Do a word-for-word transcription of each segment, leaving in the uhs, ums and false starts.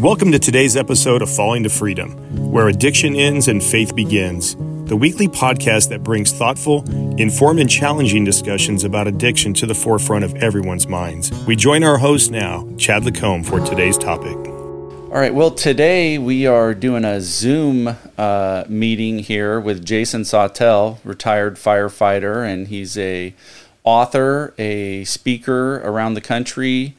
Welcome to today's episode of Falling to Freedom, where addiction ends and faith begins, the weekly podcast that brings thoughtful, informed, and challenging discussions about addiction to the forefront of everyone's minds. We join our host now, Chad Lacombe, for today's topic. All right, well, today we are doing a Zoom uh, meeting here with Jason Sawtelle, retired firefighter, and he's a author, a speaker around the country,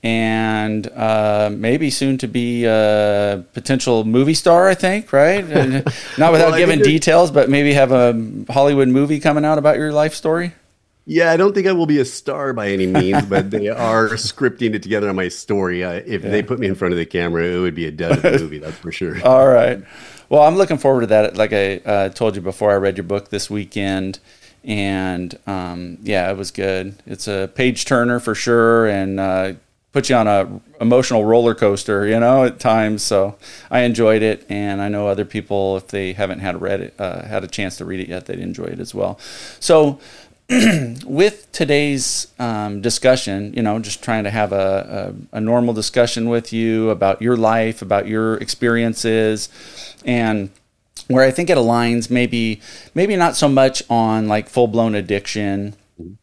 and uh, maybe soon to be a potential movie star, I think, right? And not without well, giving details, but maybe have a Hollywood movie coming out about your life story? Yeah, I don't think I will be a star by any means, but they are scripting it together on my story. Uh, if yeah. they put me in front of the camera, it would be a dud of a movie, that's for sure. All right. Well, I'm looking forward to that. Like I uh, told you before, I read your book this weekend, and um, yeah, it was good. It's a page turner for sure, and uh, puts you on a emotional roller coaster, you know, at times. So I enjoyed it, and I know other people, if they haven't had read it, uh, had a chance to read it yet, they'd enjoy it as well. So with today's um, discussion, you know, just trying to have a, a, a normal discussion with you about your life, about your experiences, and where I think it aligns, maybe maybe not so much on like full-blown addiction,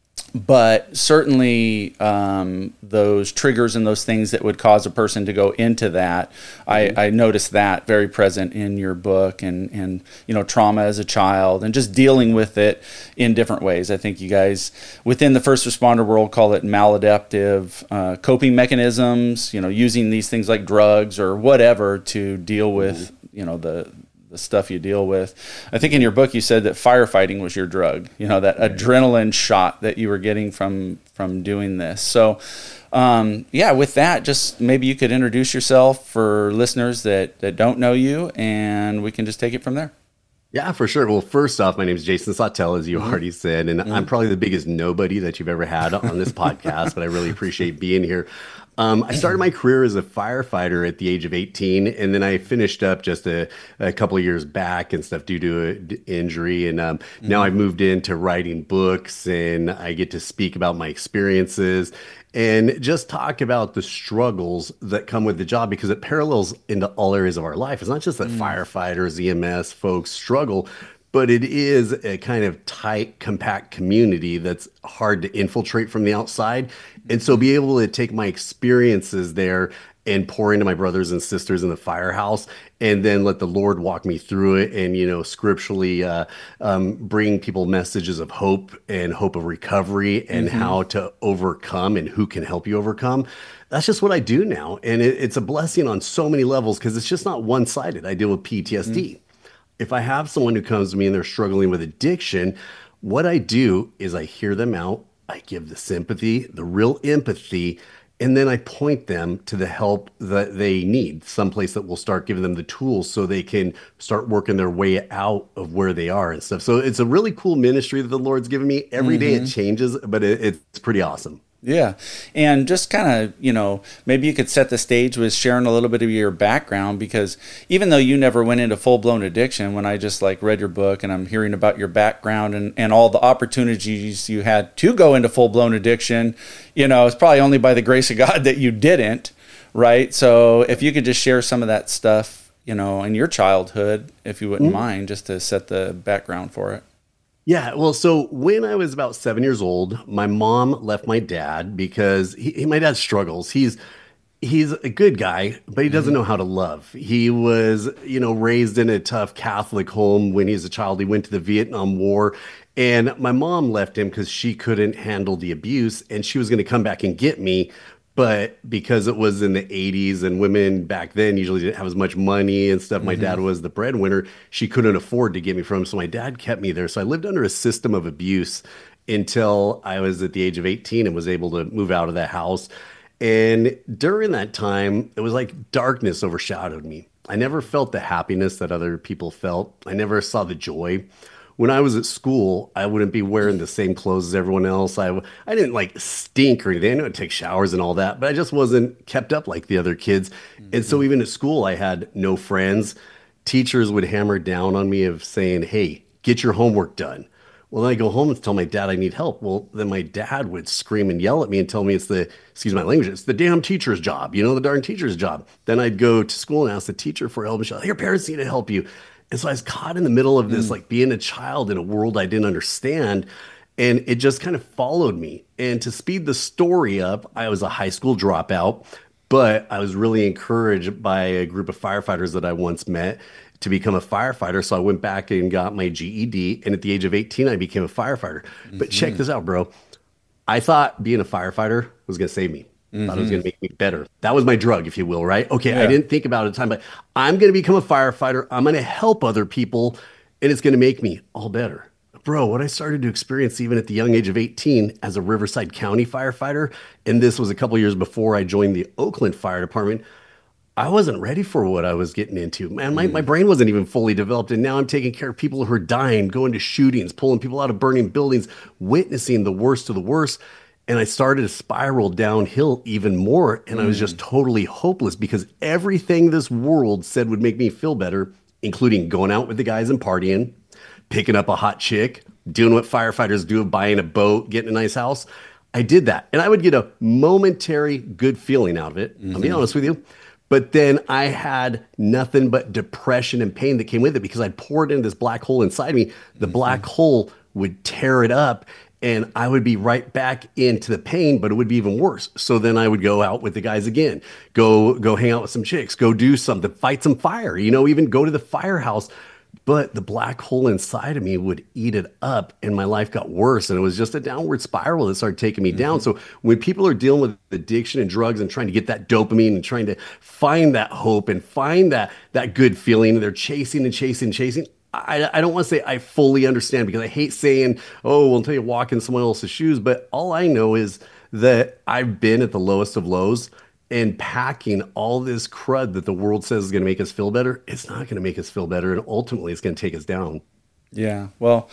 but certainly um, those triggers and those things that would cause a person to go into that. Mm-hmm. I, I noticed that very present in your book, and, and, you know, trauma as a child and just dealing with it in different ways. I think you guys within the first responder world call it maladaptive uh, coping mechanisms, you know, using these things like drugs or whatever to deal with, mm-hmm. you know, the the stuff you deal with. I think in your book you said that firefighting was your drug, you know, that adrenaline shot that you were getting from from doing this. So um, yeah, with that, just maybe you could introduce yourself for listeners that, that don't know you, and we can just take it from there. Yeah, for sure. Well, first off, my name is Jason Sawtelle, as you mm-hmm. already said, and mm-hmm. I'm probably the biggest nobody that you've ever had on this podcast, but I really appreciate being here. Um, I started my career as a firefighter at the age of eighteen, and then I finished up just a, a couple of years back and stuff due to an injury. And um, mm-hmm. now I've moved into writing books, and I get to speak about my experiences and just talk about the struggles that come with the job, because it parallels into all areas of our life. It's not just that mm-hmm. firefighters, E M S folks struggle, but it is a kind of tight, compact community that's hard to infiltrate from the outside. And so be able to take my experiences there and pour into my brothers and sisters in the firehouse, and then let the Lord walk me through it, and, you know, scripturally uh, um, bring people messages of hope and hope of recovery and mm-hmm. how to overcome and who can help you overcome. That's just what I do now. And it, it's a blessing on so many levels, because it's just not one-sided. I deal with P T S D. Mm-hmm. If I have someone who comes to me and they're struggling with addiction, what I do is I hear them out. I give the sympathy, the real empathy, and then I point them to the help that they need, someplace that will start giving them the tools so they can start working their way out of where they are and stuff. So it's a really cool ministry that the Lord's given me. Every mm-hmm. day it changes, but it, it's pretty awesome. Yeah. And just kind of, you know, maybe you could set the stage with sharing a little bit of your background, because even though you never went into full-blown addiction, when I just like read your book and I'm hearing about your background and, and all the opportunities you had to go into full-blown addiction, you know, it's probably only by the grace of God that you didn't, right? So if you could just share some of that stuff, you know, in your childhood, if you wouldn't mm-hmm. mind, just to set the background for it. Yeah, well, so when I was about seven years old, my mom left my dad because he, he- my dad struggles. He's he's a good guy, but he doesn't know how to love. He was, you know, raised in a tough Catholic home. When he was a child, he went to the Vietnam War, and my mom left him because she couldn't handle the abuse, and she was going to come back and get me. But because it was in the eighties and women back then usually didn't have as much money and stuff, my Mm-hmm. dad was the breadwinner. She couldn't afford to get me from him. So my dad kept me there. So I lived under a system of abuse until I was at the age of eighteen and was able to move out of that house. And during that time, it was like darkness overshadowed me. I never felt the happiness that other people felt. I never saw the joy. When I was at school, I wouldn't be wearing the same clothes as everyone else. I, w- I didn't like stink or anything. I didn't take showers and all that, but I just wasn't kept up like the other kids. Mm-hmm. And so even at school, I had no friends. Teachers would hammer down on me of saying, hey, get your homework done. Well, then I go home and tell my dad I need help. Well, then my dad would scream and yell at me and tell me it's the, excuse my language, it's the damn teacher's job, you know, the darn teacher's job. Then I'd go to school and ask the teacher for help and she's like, your parents need to help you. And so I was caught in the middle of this, mm. like being a child in a world I didn't understand. And it just kind of followed me. And to speed the story up, I was a high school dropout, but I was really encouraged by a group of firefighters that I once met to become a firefighter. So I went back and got my G E D. And at the age of eighteen, I became a firefighter. Mm-hmm. But check this out, bro. I thought being a firefighter was going to save me. Mm-hmm. I thought it was going to make me better. That was my drug, if you will, right? Okay, yeah. I didn't think about it at the time, but I'm going to become a firefighter. I'm going to help other people, and it's going to make me all better. Bro, what I started to experience even at the young age of eighteen as a Riverside County firefighter, and this was a couple years before I joined the Oakland Fire Department, I wasn't ready for what I was getting into. Man, my, mm. my brain wasn't even fully developed. And now I'm taking care of people who are dying, going to shootings, pulling people out of burning buildings, witnessing the worst of the worst. And I started to spiral downhill even more. And mm. I was just totally hopeless because everything this world said would make me feel better, including going out with the guys and partying, picking up a hot chick, doing what firefighters do, buying a boat, getting a nice house. I did that. And I would get a momentary good feeling out of it. Mm-hmm. I'll be honest with you. But then I had nothing but depression and pain that came with it because I'd poured into this black hole inside me. The mm-hmm. black hole would tear it up and I would be right back into the pain, but it would be even worse. So then I would go out with the guys again, go, go hang out with some chicks, go do something, fight some fire, you know, even go to the firehouse. But the black hole inside of me would eat it up and my life got worse. And it was just a downward spiral that started taking me mm-hmm. down. So when people are dealing with addiction and drugs and trying to get that dopamine and trying to find that hope and find that, that good feeling, and they're chasing and chasing and chasing, I, I don't want to say I fully understand because I hate saying, oh, well, until you walk in someone else's shoes. But all I know is that I've been at the lowest of lows. And packing all this crud that the world says is going to make us feel better, it's not going to make us feel better. And ultimately, it's going to take us down. Yeah. Well,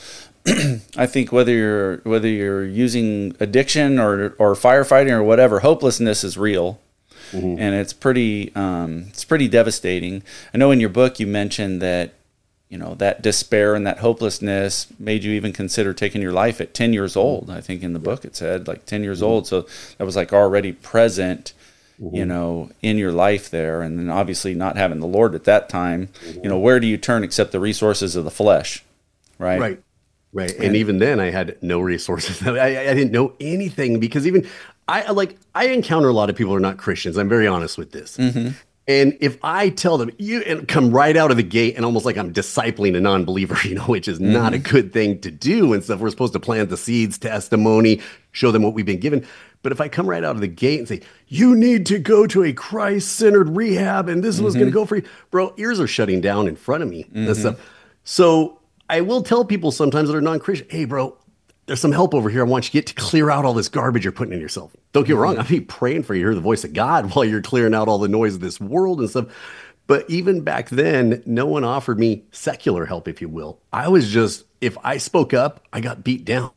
I think whether you're whether you're using addiction or or firefighting or whatever, hopelessness is real. Mm-hmm. And it's pretty um, it's pretty devastating. I know in your book you mentioned that, you know, that despair and that hopelessness made you even consider taking your life at ten years old. I think in the book it said like ten years mm-hmm. old. So that was like already present. Mm-hmm. you know, in your life there. And then obviously not having the Lord at that time, mm-hmm. you know, where do you turn except the resources of the flesh? Right. Right. Right. And, and even then I had no resources. I, I didn't know anything because even I like, I encounter a lot of people who are not Christians. I'm very honest with this. Mm-hmm. And if I tell them you and come right out of the gate and almost like I'm discipling a non-believer, you know, which is mm-hmm. not a good thing to do and stuff. We're supposed to plant the seeds, testimony, show them what we've been given. But if I come right out of the gate and say, you need to go to a Christ-centered rehab and this is what's mm-hmm. going to go for you, bro, ears are shutting down in front of me. Mm-hmm. And stuff. So I will tell people sometimes that are non-Christian, hey, bro, there's some help over here. I want you to get to clear out all this garbage you're putting in yourself. Don't get me wrong. I'll be praying for you to hear the voice of God while you're clearing out all the noise of this world and stuff. But even back then, no one offered me secular help, if you will. I was just, if I spoke up, I got beat down.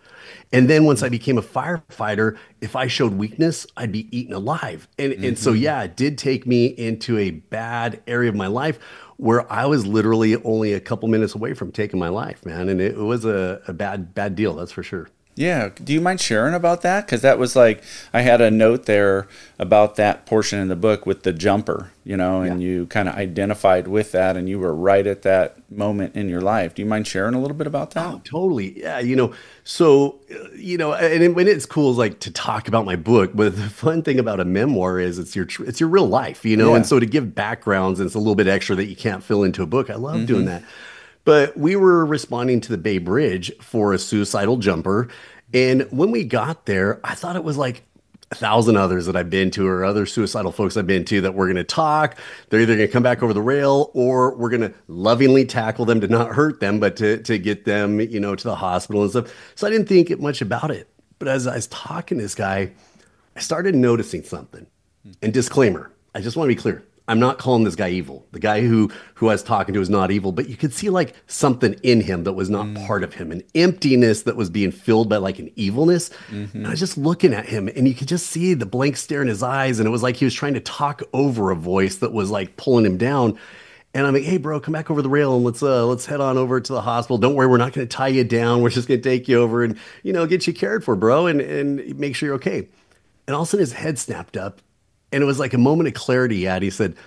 And then once I became a firefighter, if I showed weakness, I'd be eaten alive. And, mm-hmm. and so, yeah, it did take me into a bad area of my life where I was literally only a couple minutes away from taking my life, man. And it, it was a, a bad, bad deal, that's for sure. Yeah. Do you mind sharing about that? Because that was like, I had a note there about that portion in the book with the jumper, you know, and yeah. you kind of identified with that and you were right at that moment in your life. Do you mind sharing a little bit about that? Oh, totally. Yeah. You know, so, you know, and when it's cool is like to talk about my book, but the fun thing about a memoir is it's your, it's your real life, you know? Yeah. And so to give backgrounds, and it's a little bit extra that you can't fill into a book. I love mm-hmm. doing that. But we were responding to the Bay Bridge for a suicidal jumper. And when we got there, I thought it was like a thousand others that I've been to or other suicidal folks I've been to that we're going to talk. They're either going to come back over the rail or we're going to lovingly tackle them to not hurt them, but to, to get them, you know, to the hospital and stuff. So I didn't think much about it. But as I was talking to this guy, I started noticing something. And disclaimer, I just want to be clear. I'm not calling this guy evil. The guy who, who I was talking to is not evil, but you could see like something in him that was not mm. part of him, an emptiness that was being filled by like an evilness. Mm-hmm. And I was just looking at him and you could just see the blank stare in his eyes. And it was like he was trying to talk over a voice that was like pulling him down. And I'm like, hey, bro, come back over the rail and let's uh, let's head on over to the hospital. Don't worry, we're not going to tie you down. We're just going to take you over and, you know, get you cared for, bro, and, and make sure you're okay. And all of a sudden his head snapped up, and it was like a moment of clarity he had. He said,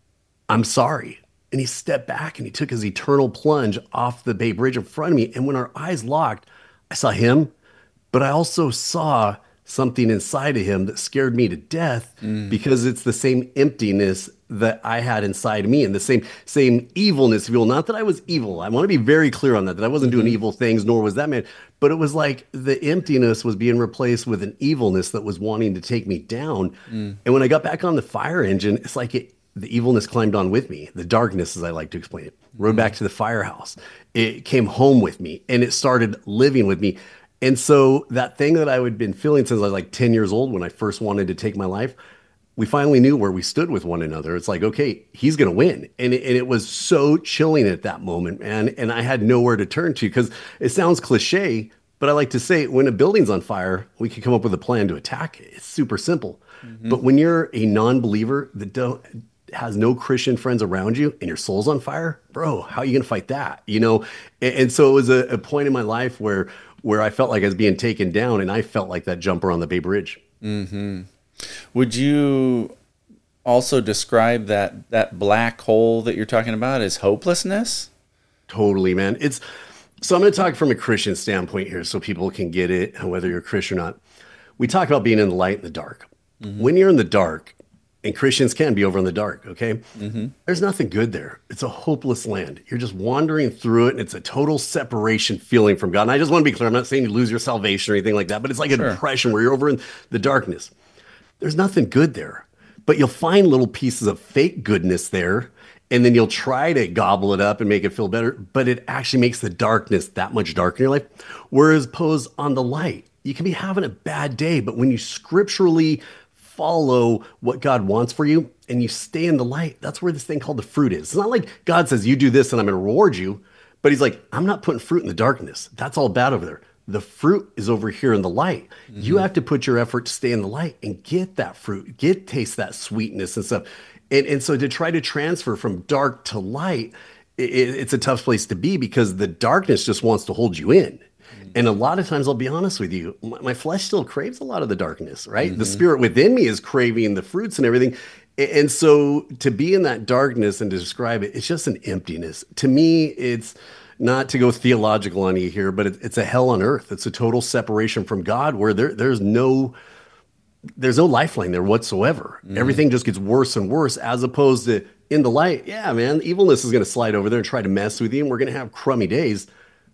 I'm sorry. And he stepped back and he took his eternal plunge off the Bay Bridge in front of me. And when our eyes locked, I saw him, but I also saw something inside of him that scared me to death mm. because it's the same emptiness that I had inside of me, and the same same evilness, if you will. Not that I was evil. I want to be very clear on that, that I wasn't mm-hmm. doing evil things, nor was that man. But it was like the emptiness was being replaced with an evilness that was wanting to take me down. Mm. And when I got back on the fire engine, it's like it, the evilness climbed on with me. The darkness, as I like to explain it, rode mm. back to the firehouse. It came home with me, and it started living with me. And so that thing that I had been feeling since I was like ten years old when I first wanted to take my life, we finally knew where we stood with one another. It's like, okay, he's going to win. And it, and it was so chilling at that moment, man. And I had nowhere to turn to, because it sounds cliche, but I like to say when a building's on fire, we can come up with a plan to attack it. It's super simple. Mm-hmm. But when you're a non-believer that don't has no Christian friends around you and your soul's on fire, bro, how are you going to fight that? You know? And, and so it was a, a point in my life where, where I felt like I was being taken down, and I felt like that jumper on the Bay Bridge. Mm-hmm. Would you also describe that that black hole that you're talking about as hopelessness? Totally, man. It's so I'm going to talk from a Christian standpoint here so people can get it, whether you're a Christian or not. We talk about being in the light and the dark. Mm-hmm. When you're in the dark, and Christians can be over in the dark, okay? Mm-hmm. There's nothing good there. It's a hopeless land. You're just wandering through it, and it's a total separation feeling from God. And I just want to be clear, I'm not saying you lose your salvation or anything like that, but it's like sure. a depression where you're over in the darkness. There's nothing good there, but you'll find little pieces of fake goodness there, and then you'll try to gobble it up and make it feel better, but it actually makes the darkness that much darker in your life. Whereas opposed on the light, you can be having a bad day, but when you scripturally follow what God wants for you and you stay in the light, that's where this thing called the fruit is. It's not like God says, you do this and I'm going to reward you, but he's like, I'm not putting fruit in the darkness. That's all bad over there. The fruit is over here in the light. Mm-hmm. You have to put your effort to stay in the light and get that fruit, get taste that sweetness and stuff. And, and so to try to transfer from dark to light, it, it's a tough place to be, because the darkness just wants to hold you in. Mm-hmm. And a lot of times, I'll be honest with you, my, my flesh still craves a lot of the darkness, right? Mm-hmm. The spirit within me is craving the fruits and everything. And so to be in that darkness and to describe it, it's just an emptiness. To me, it's not to go theological on you here, but it, it's a hell on earth. It's a total separation from God, where there, there's no there's no lifeline there whatsoever. Mm. Everything just gets worse and worse, as opposed to in the light. Yeah, man, evilness is going to slide over there and try to mess with you, and we're going to have crummy days.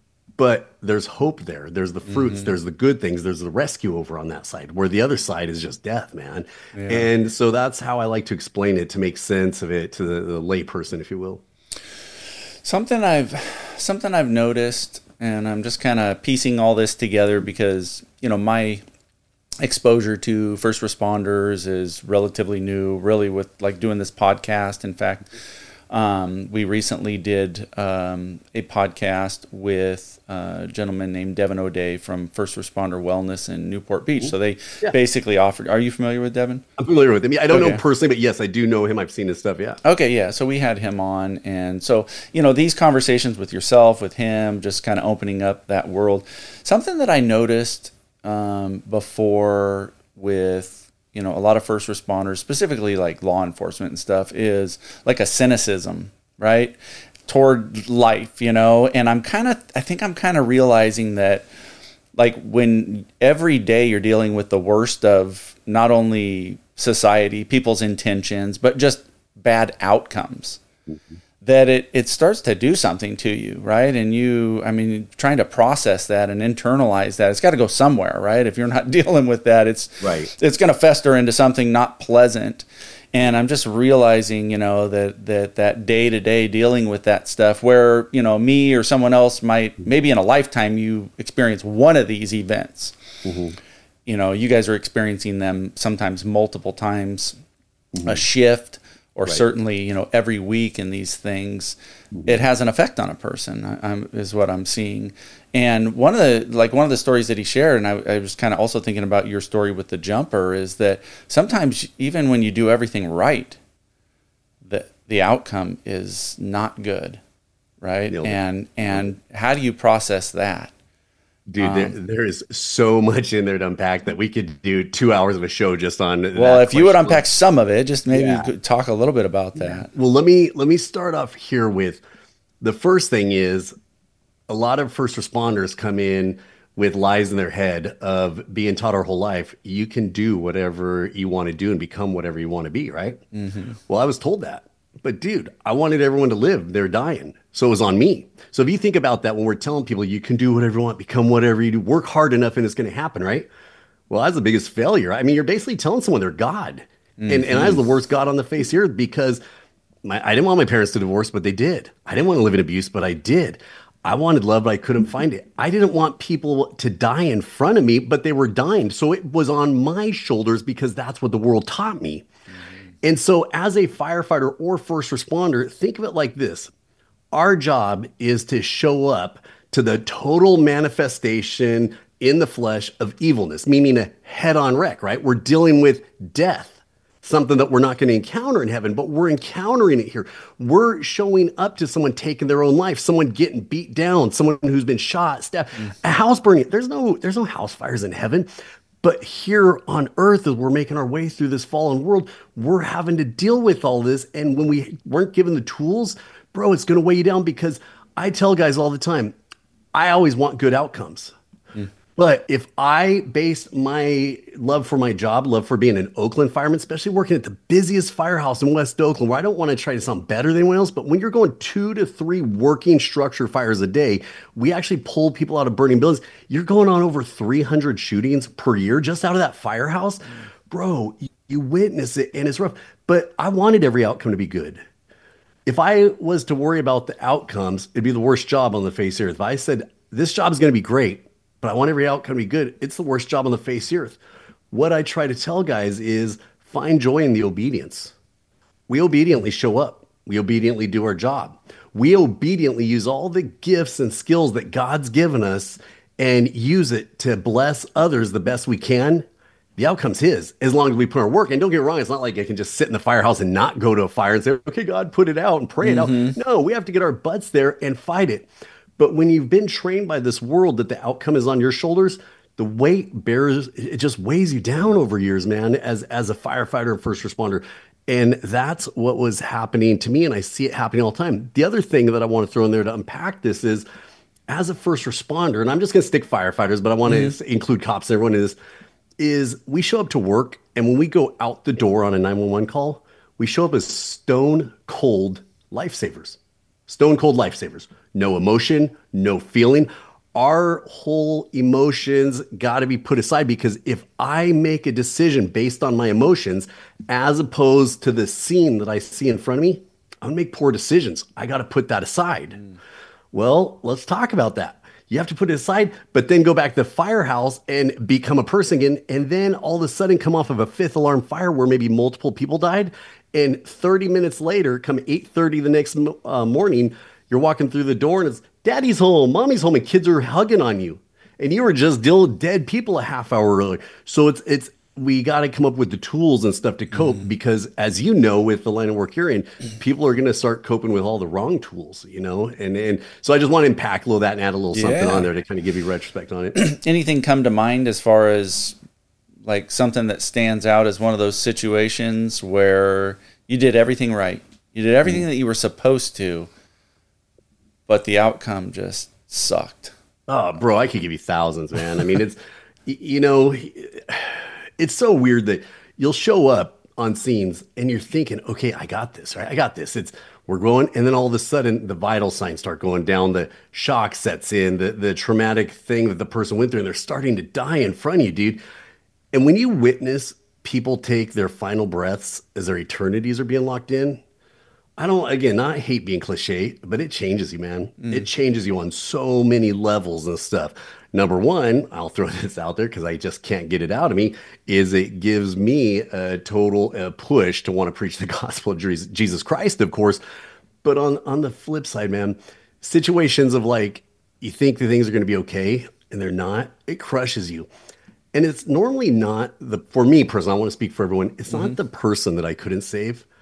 But there's hope there. There's the fruits. Mm-hmm. There's the good things. There's the rescue over on that side, where the other side is just death, man. Yeah. And so that's how I like to explain it, to make sense of it to the, the lay person, if you will. Something I've something I've noticed, and I'm just kind of piecing all this together because, you know, my exposure to first responders is relatively new, really, with like doing this podcast. In fact, um, we recently did um, a podcast with a gentleman named Devin O'Day from First Responder Wellness in Newport Beach. So they yeah. basically offered, are you familiar with Devin? I'm familiar with him. I don't okay. know personally, but yes, I do know him. I've seen his stuff, yeah. Okay, yeah. So we had him on. And so, you know, these conversations with yourself, with him, just kind of opening up that world. Something that I noticed um, before with, you know, a lot of first responders, specifically like law enforcement and stuff, is like a cynicism, right, toward life, you know. And I'm kind of, I think I'm kind of realizing that, like, when every day you're dealing with the worst of not only society, people's intentions, but just bad outcomes, mm-hmm. that it, it starts to do something to you, right? And you, I mean, trying to process that and internalize that, it's got to go somewhere, right? If you're not dealing with that, it's right. it's going to fester into something not pleasant. And I'm just realizing, you know, that that that day to day dealing with that stuff, where, you know, me or someone else might, maybe in a lifetime, you experience one of these events. Mm-hmm. You know, you guys are experiencing them sometimes multiple times, mm-hmm. a shift, or right. certainly, you know, every week in these things, mm-hmm. it has an effect on a person, I, I'm, is what I'm seeing. And one of the, like one of the stories that he shared, and I, I was kind of also thinking about your story with the jumper, is that sometimes even when you do everything right, that the outcome is not good, right? Nailed it. And and how do you process that? Dude, Um, there, there is so much in there to unpack that we could do two hours of a show just on. Well, that if you would question. unpack some of it, just maybe Yeah. you could talk a little bit about that. Well, let me let me start off here with the first thing is a lot of first responders come in with lies in their head of being taught our whole life, you can do whatever you want to do and become whatever you want to be, right? Mm-hmm. Well, I was told that. But dude, I wanted everyone to live. They're dying. So it was on me. So if you think about that, when we're telling people you can do whatever you want, become whatever you do, work hard enough and it's going to happen, right? Well, that's the biggest failure. I mean, you're basically telling someone they're God. Mm-hmm. And, and I was the worst God on the face of the earth because my, I didn't want my parents to divorce, but they did. I didn't want to live in abuse, but I did. I wanted love, but I couldn't find it. I didn't want people to die in front of me, but they were dying. So it was on my shoulders because that's what the world taught me. Mm-hmm. And so as a firefighter or first responder, think of it like this. Our job is to show up to the total manifestation in the flesh of evilness, meaning a head-on wreck, right? We're dealing with death. Something that we're not going to encounter in heaven, but we're encountering it here. We're showing up to someone taking their own life, someone getting beat down, someone who's been shot, stabbed, mm-hmm. a house burning. There's no, there's no house fires in heaven. But here on earth, as we're making our way through this fallen world, we're having to deal with all this. And when we weren't given the tools, bro, it's going to weigh you down because I tell guys all the time, I always want good outcomes. But if I base my love for my job, love for being an Oakland fireman, especially working at the busiest firehouse in West Oakland, where I don't want to try to sound better than anyone else, but when you're going two to three working structure fires a day, we actually pull people out of burning buildings. You're going on over three hundred shootings per year just out of that firehouse. Bro, you witness it and it's rough. But I wanted every outcome to be good. If I was to worry about the outcomes, it'd be the worst job on the face of the earth. If I said, this job is going to be great, but I want every outcome to be good, it's the worst job on the face of the earth. What I try to tell guys is find joy in the obedience. We obediently show up. We obediently do our job. We obediently use all the gifts and skills that God's given us and use it to bless others the best we can. The outcome's his, as long as we put our work. And don't get me wrong, it's not like I can just sit in the firehouse and not go to a fire and say, okay, God, put it out and pray mm-hmm. it out. No, we have to get our butts there and fight it. But when you've been trained by this world that the outcome is on your shoulders, the weight bears, it just weighs you down over years, man, as, as a firefighter and first responder. And that's what was happening to me. And I see it happening all the time. The other thing that I want to throw in there to unpack this is, as a first responder, and I'm just going to stick firefighters, but I want mm-hmm. to include cops and everyone is, is we show up to work. And when we go out the door on a nine one one call, we show up as stone cold lifesavers. Stone cold lifesavers. No emotion, no feeling. Our whole emotions got to be put aside because if I make a decision based on my emotions, as opposed to the scene that I see in front of me, I'm gonna make poor decisions. I got to put that aside. Mm. Well, let's talk about that. You have to put it aside, but then go back to the firehouse and become a person again. And then all of a sudden come off of a fifth alarm fire where maybe multiple people died. And thirty minutes later, come eight thirty the next uh, morning, you're walking through the door and it's daddy's home, mommy's home, and kids are hugging on you. And you were just dealing with dead people a half hour earlier. So it's, it's, we got to come up with the tools and stuff to cope mm. because as you know, with the line of work you're in, people are going to start coping with all the wrong tools, you know? And, and so I just want to unpack a little of that and add a little yeah. something on there to kind of give you retrospect on it. Anything come to mind as far as like something that stands out as one of those situations where you did everything right? You did everything mm. that you were supposed to, but the outcome just sucked. Oh, bro, I could give you thousands, man. I mean, it's, you know, it's so weird that you'll show up on scenes and you're thinking, okay, I got this, right? I got this. It's, we're going. And then all of a sudden the vital signs start going down. The shock sets in, the, the traumatic thing that the person went through, and they're starting to die in front of you, dude. And when you witness people take their final breaths as their eternities are being locked in, I don't, again, I hate being cliche, but it changes you, man. Mm. It changes you on so many levels and stuff. Number one, I'll throw this out there because I just can't get it out of me, is it gives me a total uh, push to want to preach the gospel of Jesus Christ, of course. But on, on the flip side, man, situations of like, you think the things are going to be okay and they're not, it crushes you. And it's normally not the, for me personally, I want to speak for everyone. It's mm-hmm. not the person that I couldn't save.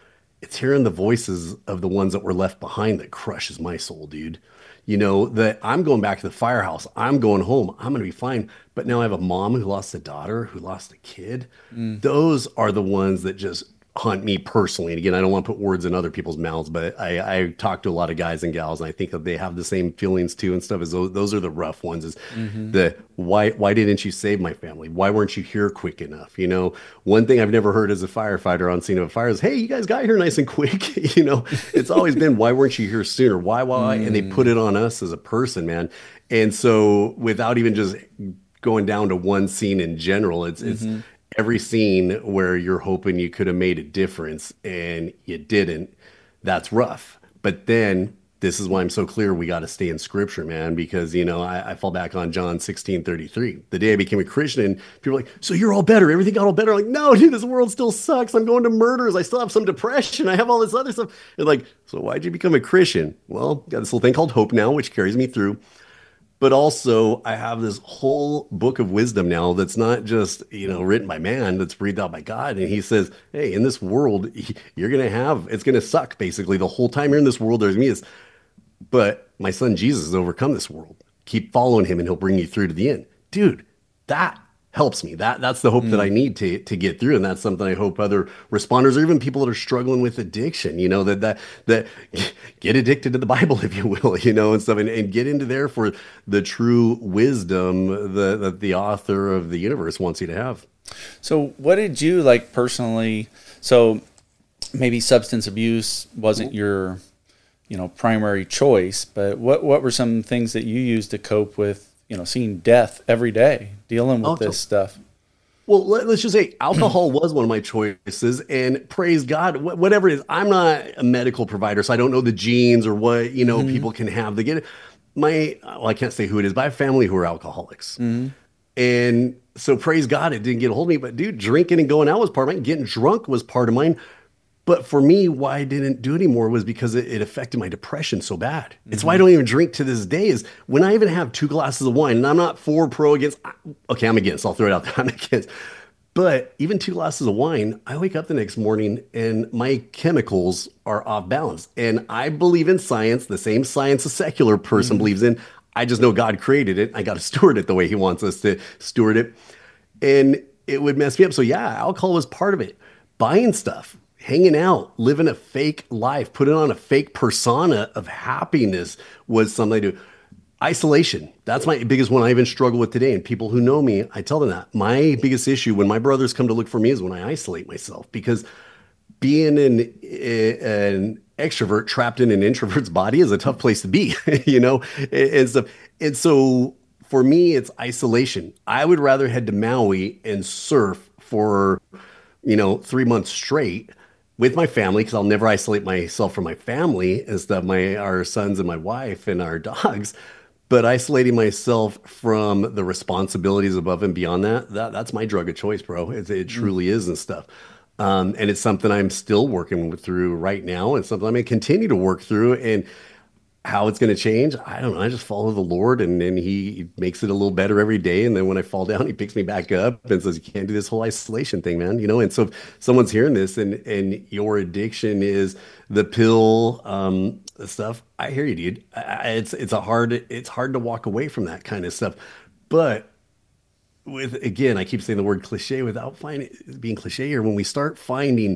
it's hearing the voices of the ones that were left behind that crushes my soul, dude. You know, that I'm going back to the firehouse. I'm going home. I'm going to be fine. But now I have a mom who lost a daughter, who lost a kid. Mm. Those are the ones that just haunt me personally. And again, I don't want to put words in other people's mouths, but I, I talk to a lot of guys and gals, and I think that they have the same feelings too and stuff. As those, those are the rough ones. Is mm-hmm. the why why didn't you save my family? Why weren't you here quick enough? You know, one thing I've never heard as a firefighter on scene of a fire is, hey, you guys got here nice and quick. You know, it's always been, why weren't you here sooner? Why why? Mm. And they put it on us as a person, man. And so without even just going down to one scene in general, it's mm-hmm. it's every scene where you're hoping you could have made a difference and you didn't. That's rough. But then this is why I'm so clear we got to stay in scripture, man, because, you know, I, I fall back on John sixteen thirty-three. The day I became a Christian, and people are like, so you're all better. Everything got all better. I'm like, no, dude, this world still sucks. I'm going to murders. I still have some depression. I have all this other stuff. And like, so why'd you become a Christian? Well, got this little thing called hope now, which carries me through. But also, I have this whole book of wisdom now that's not just, you know, written by man, that's breathed out by God. And he says, hey, in this world, you're going to have, it's going to suck, basically. The whole time you're in this world, there's me. Is, but my son Jesus has overcome this world. Keep following him, and he'll bring you through to the end. Dude, that helps me. That That's the hope mm. that I need to to get through. And that's something I hope other responders, or even people that are struggling with addiction, you know, that that that get addicted to the Bible, if you will, you know, and stuff, and, and get into there for the true wisdom that, that the author of the universe wants you to have. So what did you like personally? So maybe substance abuse wasn't your, you know, primary choice, but what, what were some things that you used to cope with, you know, seeing death every day, dealing with this stuff? Well, let, let's just say alcohol was one of my choices, and praise God, wh- whatever it is, I'm not a medical provider, so I don't know the genes or what, you know, mm-hmm. people can have. They get it. My, well, I can't say who it is, but I have family who are alcoholics. Mm-hmm. And so praise God, it didn't get a hold of me, but dude, drinking and going out was part of mine. Getting drunk was part of mine. But for me, why I didn't do it anymore was because it, it affected my depression so bad. Mm-hmm. It's why I don't even drink to this day, is when I even have two glasses of wine, and I'm not for, pro, against. Okay, I'm against. I'll throw it out there. I'm against. But even two glasses of wine, I wake up the next morning and my chemicals are off balance. And I believe in science, the same science a secular person mm-hmm. believes in. I just know God created it. I got to steward it the way he wants us to steward it. And it would mess me up. So yeah, alcohol was part of it. Buying stuff, hanging out, living a fake life, putting on a fake persona of happiness was something I do. Isolation. That's my biggest one I even struggle with today. And people who know me, I tell them that. My biggest issue when my brothers come to look for me is when I isolate myself, because being an, an extrovert trapped in an introvert's body is a tough place to be, you know, and stuff. And so for me, it's isolation. I would rather head to Maui and surf for, you know, three months straight with my family, because I'll never isolate myself from my family and stuff, my our sons and my wife and our dogs. But isolating myself from the responsibilities above and beyond that, that that's my drug of choice, bro. It, it truly is and stuff. Um, and it's something I'm still working through right now, and something I'm going to continue to work through. And how it's going to change, I don't know. I just follow the Lord, and then he makes it a little better every day. And then when I fall down, he picks me back up and says, you can't do this whole isolation thing, man. You know, and so if someone's hearing this and, and your addiction is the pill, um, stuff, I hear you, dude. I, it's, it's a hard, it's hard to walk away from that kind of stuff. But with, again, I keep saying the word cliche without finding being cliche here. When we start finding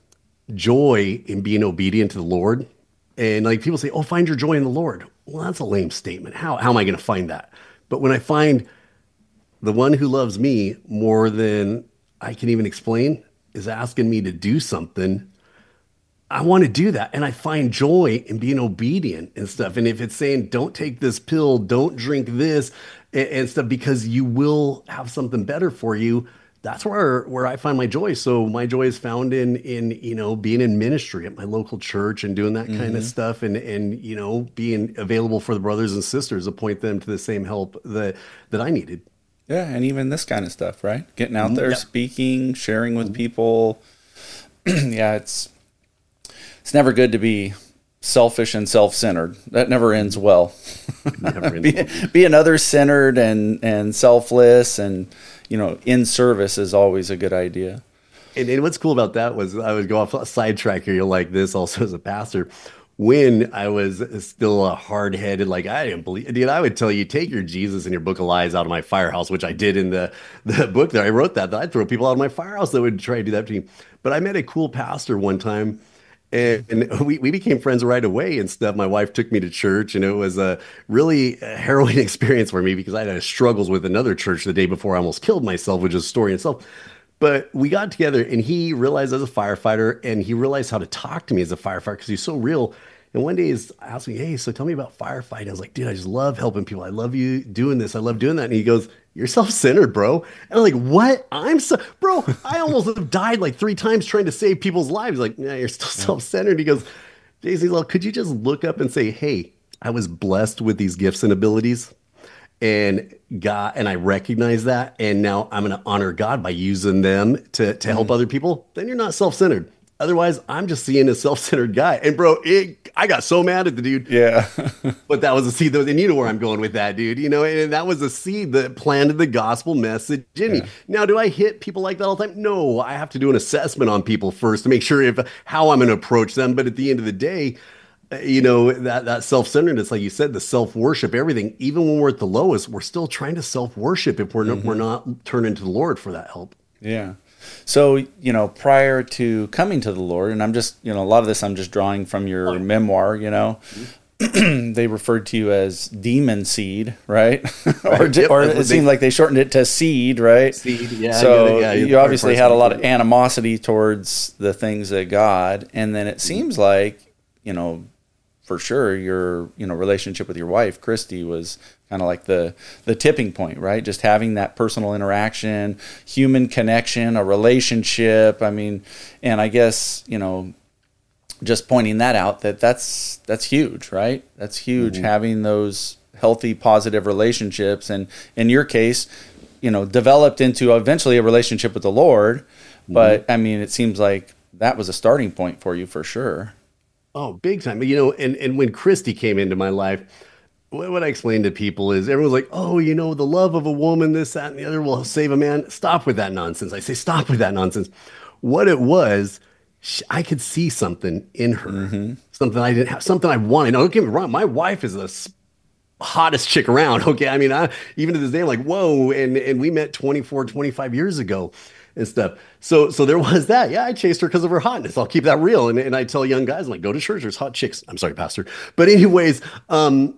joy in being obedient to the Lord, and like people say, oh, find your joy in the Lord. Well, that's a lame statement. How, how am I going to find that? But when I find the one who loves me more than I can even explain is asking me to do something, I want to do that. And I find joy in being obedient and stuff. And if it's saying, don't take this pill, don't drink this and, and stuff, because you will have something better for you, that's where, where I find my joy. So my joy is found in, in, you know, being in ministry at my local church and doing that mm-hmm. kind of stuff. And, and, you know, being available for the brothers and sisters to point them to the same help that, that I needed. Yeah. And even this kind of stuff, right? Getting out there, yeah. speaking, sharing with people. Yeah. It's, it's never good to be selfish and self-centered. That never ends well. Never ends be, well. Being other-centered and, and selfless and, you know, in service is always a good idea. And, and what's cool about that was I would go off a sidetrack here. You'll like this also as a pastor. When I was still a hard headed, like I didn't believe, dude, I would tell you, take your Jesus and your book of lies out of my firehouse, which I did in the, the book there. I wrote that, that I'd throw people out of my firehouse that would try to do that to me. But I met a cool pastor one time. And, and we, we became friends right away and stuff. My wife took me to church, and it was a really harrowing experience for me because I had struggles with another church the day before I almost killed myself, which is a story in itself. But we got together, and he realized as a firefighter, and he realized how to talk to me as a firefighter because he's so real. And one day he's asked me, hey, so tell me about firefighting. I was like, dude, I just love helping people. I love you doing this. I love doing that. And he goes, you're self-centered, bro. And I'm like, what? I'm so, bro, I almost have died like three times trying to save people's lives. Like, yeah, you're still self-centered. He goes, Jason, well, could you just look up and say, hey, I was blessed with these gifts and abilities, and God, and I recognize that. And now I'm going to honor God by using them to, to help mm-hmm. other people. Then you're not self-centered. Otherwise, I'm just seeing a self-centered guy. And bro, it, I got so mad at the dude. Yeah. But that was a seed that was, and you know where I'm going with that, dude. You know, and that was a seed that planted the gospel message in me. Yeah. Now, do I hit people like that all the time? No, I have to do an assessment on people first to make sure if how I'm going to approach them. But at the end of the day, you know, that, that self-centeredness, like you said, the self-worship, everything, even when we're at the lowest, we're still trying to self-worship if we're, mm-hmm. not, we're not turning to the Lord for that help. Yeah. So, you know, prior to coming to the Lord, and I'm just, you know, a lot of this I'm just drawing from your oh. memoir, you know, mm-hmm. they referred to you as demon seed, right? or right. Yep, or it seemed like they shortened it to seed, right? Seed, yeah. So yeah, you obviously had a lot of animosity towards the things of God. And then it mm-hmm. seems like, you know, for sure your, you know, relationship with your wife, Christy, was kind of like the the tipping point, right? Just having that personal interaction, human connection, a relationship. I mean, and I guess, you know, just pointing that out, that that's that's huge, right? That's huge, mm-hmm. having those healthy, positive relationships. And in your case, you know, developed into eventually a relationship with the Lord. Mm-hmm. But I mean, it seems like that was a starting point for you for sure. Oh, big time. You know, and, and when Christy came into my life, what I explain to people is everyone's like, oh, you know, the love of a woman, this, that, and the other will save a man. Stop with that nonsense. I say, stop with that nonsense. What it was, she, I could see something in her, mm-hmm. something I didn't have, something I wanted. Now, don't get me wrong. My wife is the hottest chick around. Okay. I mean, I, even to this day, I'm like, whoa. And, and we met twenty-four, twenty-five years ago and stuff. So, so there was that. Yeah. I chased her because of her hotness. I'll keep that real. And, and I tell young guys, I'm like, go to church. There's hot chicks. I'm sorry, pastor. But anyways, um,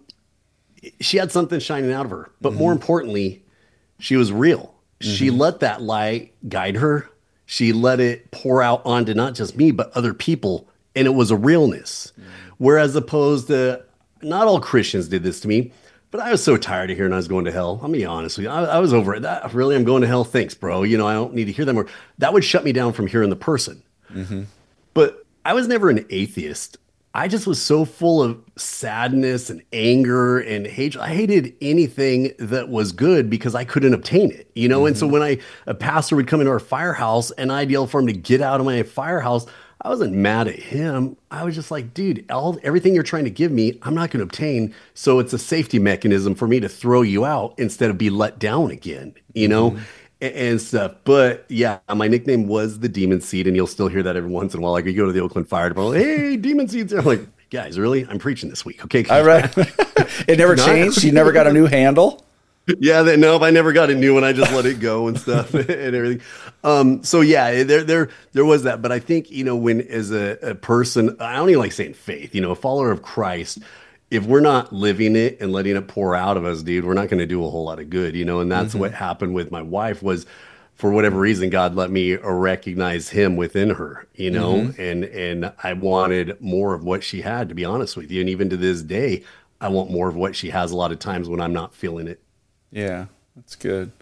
she had something shining out of her, but mm-hmm. more importantly, she was real. Mm-hmm. She let that light guide her. She let it pour out onto not just me, but other people. And it was a realness. Mm-hmm. Whereas opposed to, not all Christians did this to me, but I was so tired of hearing I was going to hell. I'll be honest with you. I, I was over it. That, really, I'm going to hell. Thanks, bro. You know, I don't need to hear that more. That would shut me down from hearing the person. Mm-hmm. But I was never an atheist. I just was so full of sadness and anger and hate. I hated anything that was good because I couldn't obtain it, you know? Mm-hmm. And so when I, a pastor would come into our firehouse and I'd yell for him to get out of my firehouse, I wasn't mad at him. I was just like, dude, all, everything you're trying to give me, I'm not going to obtain. So it's a safety mechanism for me to throw you out instead of be let down again, you know? Mm-hmm. And stuff. But yeah, my nickname was the Demon Seed, and you'll still hear that every once in a while. Like you go to the Oakland Fire Department, hey, Demon Seed's there. I'm like, guys, really? I'm preaching this week. Okay. All right. It never changed. You never got a new handle? Yeah, that, no, I never got a new one. I just let it go and stuff and everything. Um, so yeah, there, there, there was that. But I think, you know, when as a, a person, I don't even like saying faith, you know, a follower of Christ, if we're not living it and letting it pour out of us, dude, we're not going to do a whole lot of good, you know? And that's mm-hmm. what happened with my wife was, for whatever reason, God let me recognize him within her, you know? Mm-hmm. And, and I wanted more of what she had, to be honest with you. And even to this day, I want more of what she has a lot of times when I'm not feeling it. Yeah, that's good.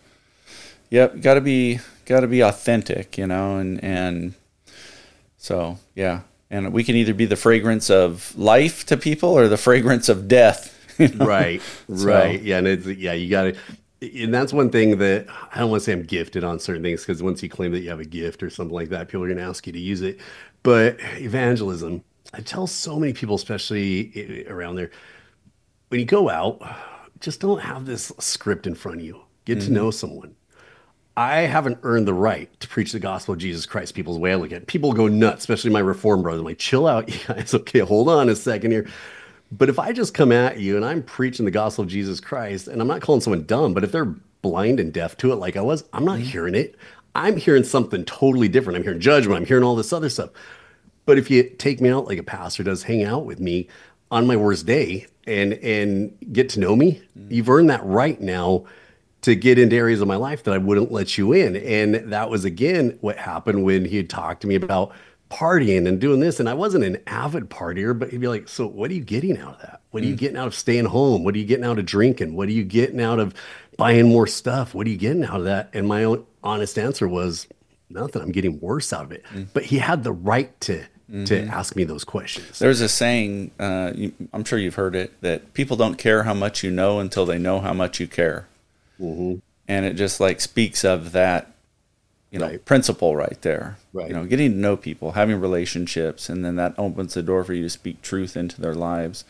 Yep. Gotta be, gotta be authentic, you know? And, and so, yeah. And we can either be the fragrance of life to people or the fragrance of death. You know? Right, right. So, yeah, and it's, yeah, you got to, and that's one thing that, I don't want to say I'm gifted on certain things, because once you claim that you have a gift or something like that, people are going to ask you to use it. But evangelism, I tell so many people, especially around there, when you go out, just don't have this script in front of you. Get mm-hmm. to know someone. I haven't earned the right to preach the gospel of Jesus Christ people's way I look at it. People go nuts, especially my Reformed brothers. I'm like, chill out, you guys. Okay, hold on a second here. But if I just come at you and I'm preaching the gospel of Jesus Christ, and I'm not calling someone dumb, but if they're blind and deaf to it like I was, I'm not Mm-hmm. hearing it. I'm hearing something totally different. I'm hearing judgment. I'm hearing all this other stuff. But if you take me out like a pastor does, hang out with me on my worst day and and get to know me, you've earned that right now to get into areas of my life that I wouldn't let you in. And that was again what happened when he had talked to me about partying and doing this. And I wasn't an avid partier, but he'd be like, so what are you getting out of that? What are you getting out of staying home? What are you getting out of drinking? What are you getting out of buying more stuff? What are you getting out of that? And my own honest answer was nothing. I'm getting worse out of it. But he had the right to to ask me those questions. There's a saying, uh, you, I'm sure you've heard it, that people don't care how much you know until they know how much you care. Mm-hmm. And it just like speaks of that, you know, Right. principle right there. Right. You know, getting to know people, having relationships, and then that opens the door for you to speak truth into their lives.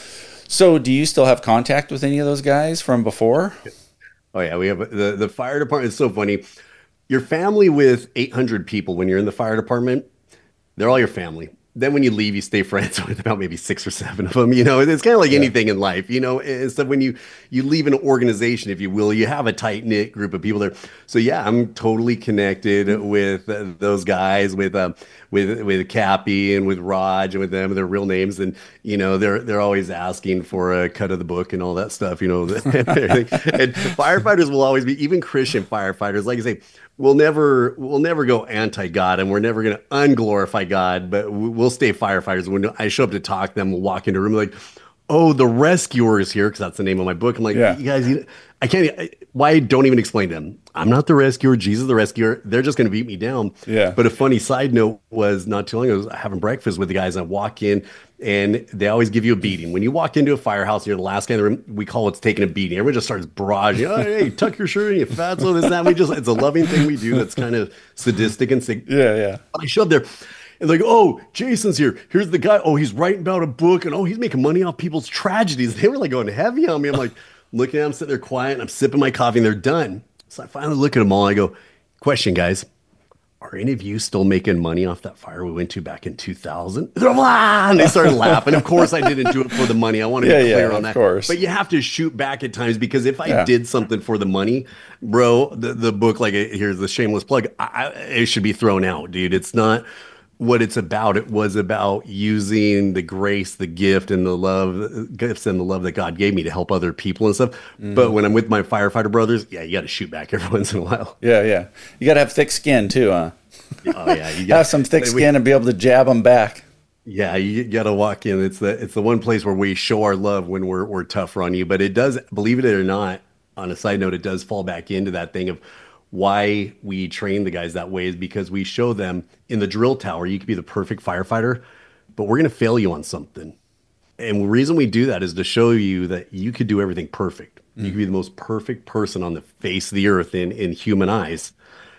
So do you still have contact with any of those guys from before? Oh yeah, we have the the fire department. It's so funny. Your family with eight hundred people when you're in the fire department, they're all your family. Then when you leave, you stay friends with about maybe six or seven of them. You know, it's kind of like Yeah. anything in life. You know, and so when you you leave an organization, if you will, you have a tight knit group of people there. So yeah, I'm totally connected with uh, those guys, with um, with with Cappy and with Raj and with them, their real names, and you know they're they're always asking for a cut of the book and all that stuff. You know, and firefighters will always be, even Christian firefighters, like I say, we'll never we'll never go anti-God, and we're never going to unglorify God, but we- we'll stay firefighters. When I show up to talk to them, we'll walk into a room like, oh, the rescuer is here, because that's the name of my book. I'm like, Yeah. you guys, you, I can't, I, why don't even explain to them. I'm not the rescuer. Jesus is the rescuer. They're just going to beat me down. Yeah. But a funny side note was not too long ago, I was having breakfast with the guys. I walk in and they always give you a beating. When you walk into a firehouse and you're the last guy in the room, we call it taking a beating. Everyone just starts barraging. Oh, hey, tuck your shirt in, you fatso, this, that. We just, it's a loving thing we do that's kind of sadistic and sick. Yeah, yeah. I showed up there and like, oh, Jason's here. Here's the guy. Oh, he's writing about a book, and oh, he's making money off people's tragedies. They were like going heavy on me. I'm like, looking at them, sitting there quiet, and I'm sipping my coffee, and they're done. So I finally look at them all. And I go, question, guys. Are any of you still making money off that fire we went to back in two thousand? They're like, "Ah," and they started laughing. Of course, I didn't do it for the money. I want to Yeah, be clear yeah, on of that. course. But you have to shoot back at times, because if I Yeah. did something for the money, bro, the, the book, like, here's the shameless plug, I, I, it should be thrown out, dude. It's not what it's about. It was about using the grace, the gift, and the love, gifts and the love that God gave me to help other people and stuff. Mm. But when I'm with my firefighter brothers, yeah, you got to shoot back every once in a while. Yeah, yeah. You got to have thick skin too, huh? Oh yeah, you Have some thick we- skin and be able to jab them back. Yeah, you got to walk in. It's the it's the one place where we show our love when we're we're tougher on you. But it does, believe it or not, on a side note, it does fall back into that thing of why we train the guys that way, is because we show them in the drill tower, you could be the perfect firefighter, but we're going to fail you on something. And the reason we do that is to show you that you could do everything perfect. You could be the most perfect person on the face of the earth in, in human eyes,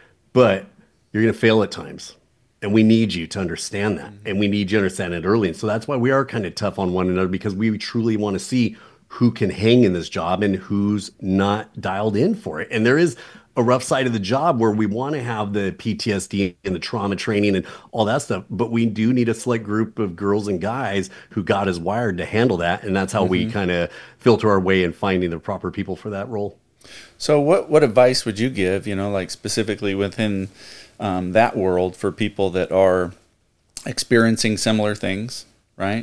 but you're going to fail at times. And we need you to understand that. And we need you to understand it early. And so that's why we are kind of tough on one another, because we truly want to see who can hang in this job and who's not dialed in for it. And there is a rough side of the job where we want to have the P T S D and the trauma training and all that stuff. But we do need a select group of girls and guys who God is wired to handle that. And that's how we kind of filter our way in finding the proper people for that role. So what what advice would you give, you know, like specifically within um, that world for people that are experiencing similar things, right?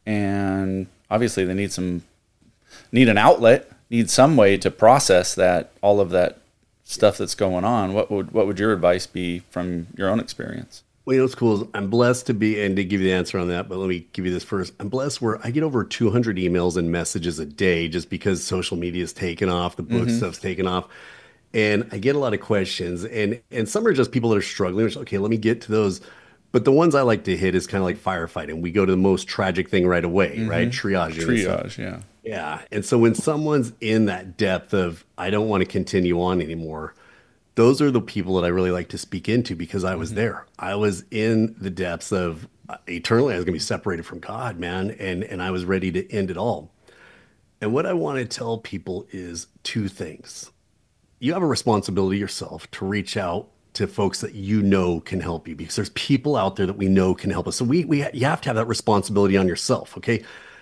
And obviously they need some need an outlet, need some way to process that, all of that stuff that's going on. What would what would your advice be from your own experience? Well, you know what's cool is I'm blessed to be, and to give you the answer on that, but let me give you this first. I'm blessed where I get over two hundred emails and messages a day, just because social media is taken off, the book stuff's taken off. And I get a lot of questions, and and some are just people that are struggling. Which, okay, let me get to those. But the ones I like to hit is kind of like firefighting. We go to the most tragic thing right away, right? Triaging. and stuff. Triage, yeah. Yeah. And so when someone's in that depth of, I don't want to continue on anymore, those are the people that I really like to speak into, because I was there. I was in the depths of uh, eternally, I was going to be separated from God, man. And, and I was ready to end it all. And what I want to tell people is two things. you have a responsibility yourself to reach out to folks that you know can help you, because there's people out there that we know can help us. So we, we you have to have that responsibility on yourself, okay?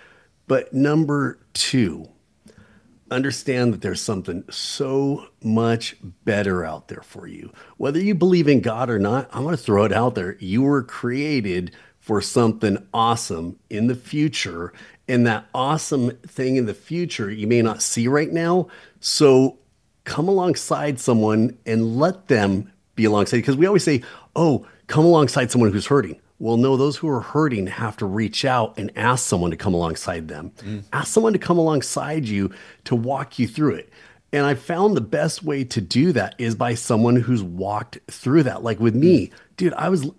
But number two, understand that there's something so much better out there for you. Whether you believe in God or not, I'm going to throw it out there. You were created for something awesome in the future. And that awesome thing in the future, you may not see right now. So come alongside someone and let them be alongside. Because we always say, oh, come alongside someone who's hurting. Well, no, those who are hurting have to reach out and ask someone to come alongside them. Mm. Ask someone to come alongside you to walk you through it. And I found the best way to do that is by someone who's walked through that. Like with me, dude, I was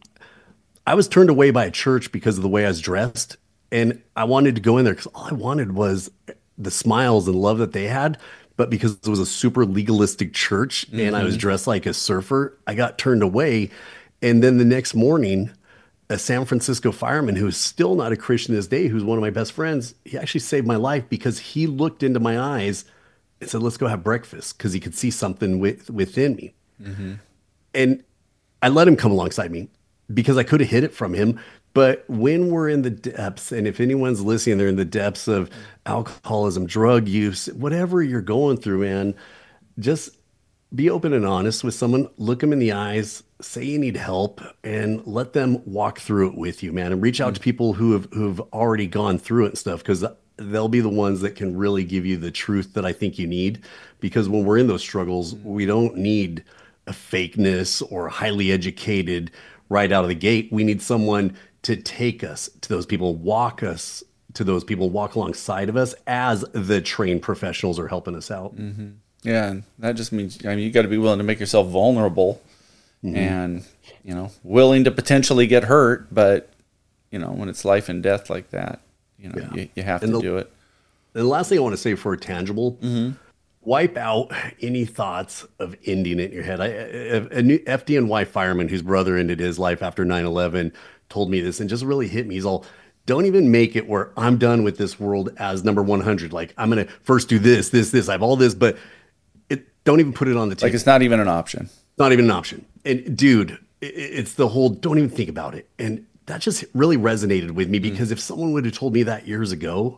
I was turned away by a church because of the way I was dressed. And I wanted to go in there because all I wanted was the smiles and love that they had. But because it was a super legalistic church mm-hmm. and I was dressed like a surfer, I got turned away. And then the next morning, a San Francisco fireman who is still not a Christian this day, who's one of my best friends, he actually saved my life because he looked into my eyes and said, let's go have breakfast, because he could see something with, within me. Mm-hmm. And I let him come alongside me because I could have hid it from him. But when we're in the depths, and if anyone's listening, they're in the depths of alcoholism, drug use, whatever you're going through, man, just be open and honest with someone, look them in the eyes, say you need help, and let them walk through it with you, man. And reach out mm-hmm. to people who have who've already gone through it and stuff, because they'll be the ones that can really give you the truth that I think you need. Because when we're in those struggles, we don't need a fakeness or highly educated right out of the gate. We need someone to take us to those people, walk us to those people, walk alongside of us as the trained professionals are helping us out. Mm-hmm. Yeah, and that just means, I mean, you got to be willing to make yourself vulnerable mm-hmm. and, you know, willing to potentially get hurt. But, you know, when it's life and death like that, you know, yeah. you, you have and to the, do it. And the last thing I want to say for tangible, mm-hmm. wipe out any thoughts of ending it in your head. I, a, a new F D N Y fireman whose brother ended his life after nine eleven told me this and just really hit me. He's all, don't even make it where I'm done with this world as number one hundred. Like, I'm going to first do this, this, this. I have all this, but it, don't even put it on the table. Like, it's not even an option. Not even an option. And dude, it, it's the whole, don't even think about it. And that just really resonated with me, because mm. if someone would have told me that years ago,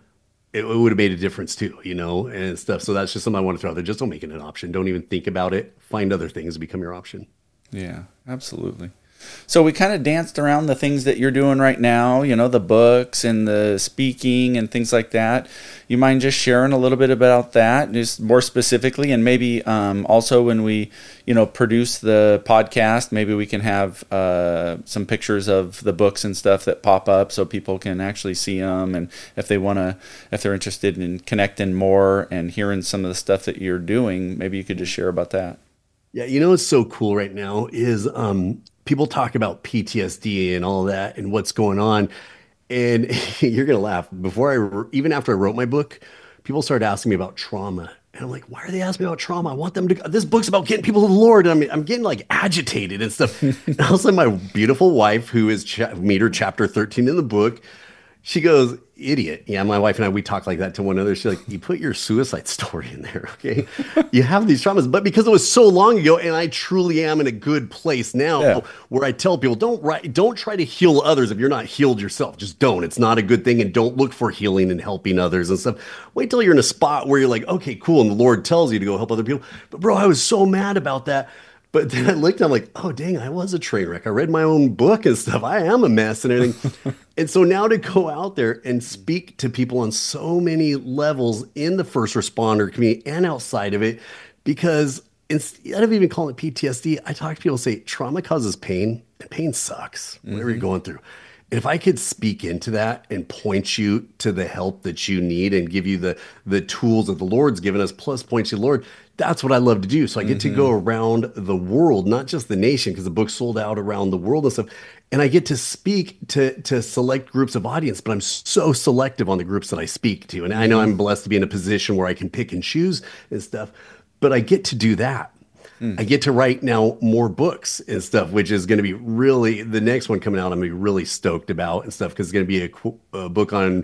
it, it would have made a difference too, you know, and stuff. So that's just something I want to throw out there. Just don't make it an option. Don't even think about it. Find other things to become your option. Yeah, absolutely. So we kind of danced around the things that you're doing right now, you know, the books and the speaking and things like that. You mind just sharing a little bit about that, just more specifically, and maybe um, also when we, you know, produce the podcast, maybe we can have uh, some pictures of the books and stuff that pop up so people can actually see them. And if they want to, if they're interested in connecting more and hearing some of the stuff that you're doing, maybe you could just share about that. Yeah, you know what's so cool right now is um, people talk about P T S D and all that and what's going on. And you're going to laugh. Before I, even after I wrote my book, people started asking me about trauma. And I'm like, why are they asking me about trauma? I want them to, this book's about getting people to the Lord. And I'm, I'm getting like agitated and stuff. And all of a sudden my beautiful wife, who is cha- meter chapter thirteen in the book, she goes, idiot. Yeah, my wife and I, we talk like that to one another. She's like, you put your suicide story in there, okay? You have these traumas. But because it was so long ago, and I truly am in a good place now, yeah. where I tell people, don't write, don't try to heal others if you're not healed yourself. Just don't. It's not a good thing. And don't look for healing and helping others and stuff. Wait till you're in a spot where you're like, okay, cool. And the Lord tells you to go help other people. But bro, I was so mad about that. But then I looked, I'm like, oh, dang, I was a train wreck. I read my own book and stuff. I am a mess and everything. And so now to go out there and speak to people on so many levels in the first responder community and outside of it, because instead of even calling it P T S D, I talk to people and say trauma causes pain, and pain sucks, whatever mm-hmm. you're going through. And if I could speak into that and point you to the help that you need and give you the the tools that the Lord's given us, plus point you to the Lord, that's what I love to do. So I get mm-hmm. to go around the world, not just the nation, because the book sold out around the world and stuff. And I get to speak to, to select groups of audience, but I'm so selective on the groups that I speak to. And I know I'm blessed to be in a position where I can pick and choose and stuff, but I get to do that. Mm. I get to write now more books and stuff, which is going to be really, the next one coming out, I'm going to be really stoked about and stuff, because it's going to be a, a book on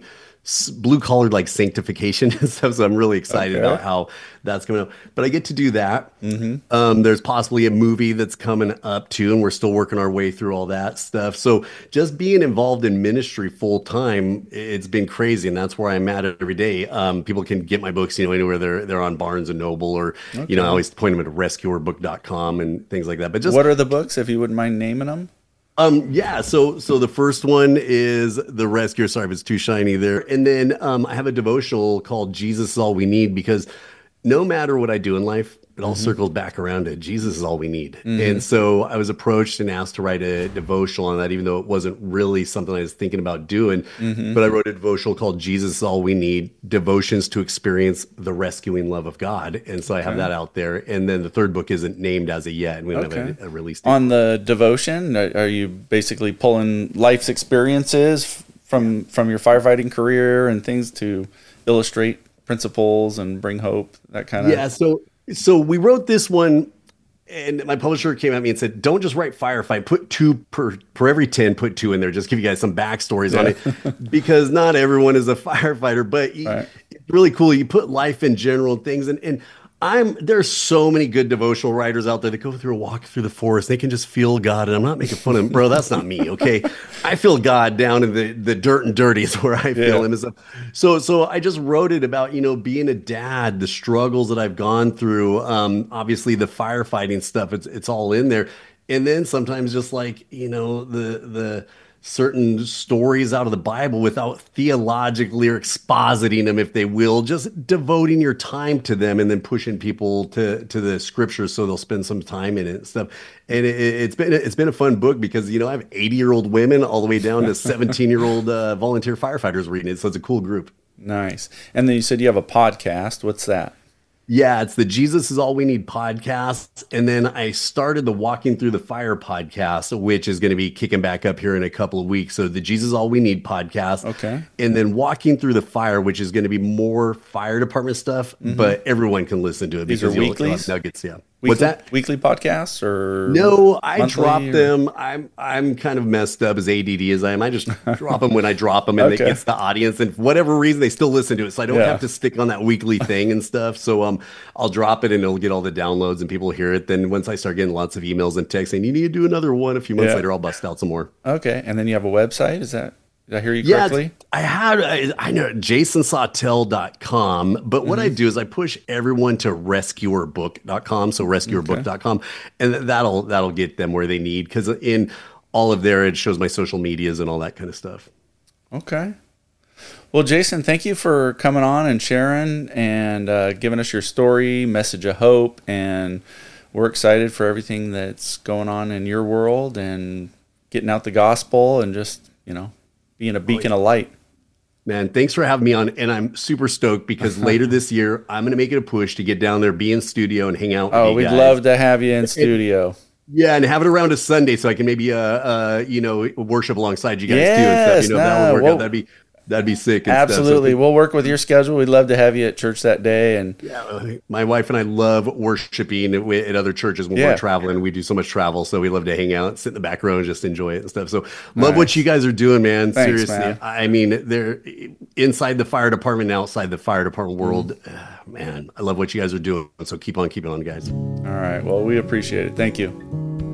blue collar like sanctification and stuff. So I'm really excited Okay. about how that's coming up. But I get to do that. Mm-hmm. Um, there's possibly a movie that's coming up too, and we're still working our way through all that stuff. So just being involved in ministry full time, it's been crazy, and that's where I'm at every day. Um, people can get my books, you know, anywhere they're they're on Barnes and Noble, or Okay. you know, I always point them at rescuer book dot com and things like that. But just What are the books, if you wouldn't mind naming them? Um, yeah, so so the first one is The Rescuer. Sorry if it's too shiny there. And then um, I have a devotional called Jesus is All We Need, because no matter what I do in life, it all Mm-hmm. circles back around to Jesus is all we need. And so I was approached and asked to write a devotional on that, even though it wasn't really something I was thinking about doing. Mm-hmm. But I wrote a devotional called Jesus is All We Need, Devotions to Experience the Rescuing Love of God. And so I have Okay. that out there. And then the third book isn't named as of yet, and we don't Okay. have a, a release date. On the devotion, are are you basically pulling life's experiences f- from from your firefighting career and things to illustrate principles and bring hope, that kind of? Yeah, so so we wrote this one, and my publisher came at me and said, "Don't just write firefight. Put two per per every ten. Put two in there. Just give you guys some backstories on it, because not everyone is a firefighter. But you, Right. it's really cool. You put life in general and things, and and I'm there's so many good devotional writers out there that go through a walk through the forest. They can just feel God, and I'm not making fun of them, bro. That's not me, okay? I feel God down in the the dirt and dirty is where I feel Yeah. him. And stuff. So so I just wrote it about, you know, being a dad, the struggles that I've gone through. Um, obviously the firefighting stuff, it's it's all in there, and then sometimes just like, you know, the the certain stories out of the Bible without theologically or expositing them, if they will, just devoting your time to them and then pushing people to to the scriptures so they'll spend some time in it and stuff. And it, it's been it's been a fun book, because you know I have eighty year old women all the way down to seventeen year old uh, volunteer firefighters reading it, so it's a cool group. Nice. And then you said you have a podcast. What's that? Yeah, it's the Jesus is All We Need podcast. And then I started the Walking Through the Fire podcast, which is going to be kicking back up here in a couple of weeks. So the Jesus is All We Need podcast. Okay. And then Walking Through the Fire, which is going to be more fire department stuff, but everyone can listen to it. These are because you'll- weeklies? you'll have nuggets, yeah. Weekly, What's that? Weekly podcasts or No, I monthly drop or- them. I'm I'm kind of messed up, as A D D as I am. I just drop them when I drop them, and Okay. it gets the audience. And for whatever reason, they still listen to it, so I don't Yeah. have to stick on that weekly thing and stuff. So um, I'll drop it, and it'll get all the downloads, and people hear it. Then once I start getting lots of emails and texts saying you need to do another one, a few months Yeah. later, I'll bust out some more. Okay. And then you have a website. Is that, did I hear you Yeah, correctly? it's- I had I, I know jason sawtell dot com, but what I Mm-hmm. do is I push everyone to rescuer book dot com, so rescuer book dot com, and that'll that'll get them where they need, because in all of there it shows my social medias and all that kind of stuff. Okay. Well, Jason, thank you for coming on and sharing and uh, giving us your story, message of hope, and we're excited for everything that's going on in your world and getting out the gospel and just, you know, being a beacon of light. Man, thanks for having me on, and I'm super stoked because later this year I'm going to make it a push to get down there, be in studio, and hang out with Oh, you we'd guys. love to have you in studio. Yeah, and have it around a Sunday so I can maybe uh uh you know worship alongside you guys too and Yes, stuff. You know, that no, would work well- out. That'd be that'd be sick. And stuff. So Absolutely. We'll work with your schedule. We'd love to have you at church that day. And Yeah, my wife and I love worshiping at, at other churches when Yeah. we're traveling. We do so much travel, so we love to hang out, sit in the back row, and just enjoy it and stuff. So love Nice. what you guys are doing, man. Thanks, Seriously, man. I mean, they're inside the fire department and outside the fire department world. Mm-hmm. Uh, man, I love what you guys are doing. So keep on keeping on, guys. all right. Well, we appreciate it. Thank you.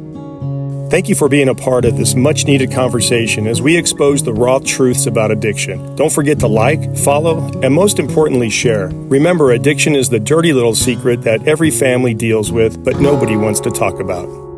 Thank you for being a part of this much-needed conversation as we expose the raw truths about addiction. Don't forget to like, follow, and most importantly, share. Remember, addiction is the dirty little secret that every family deals with, but nobody wants to talk about.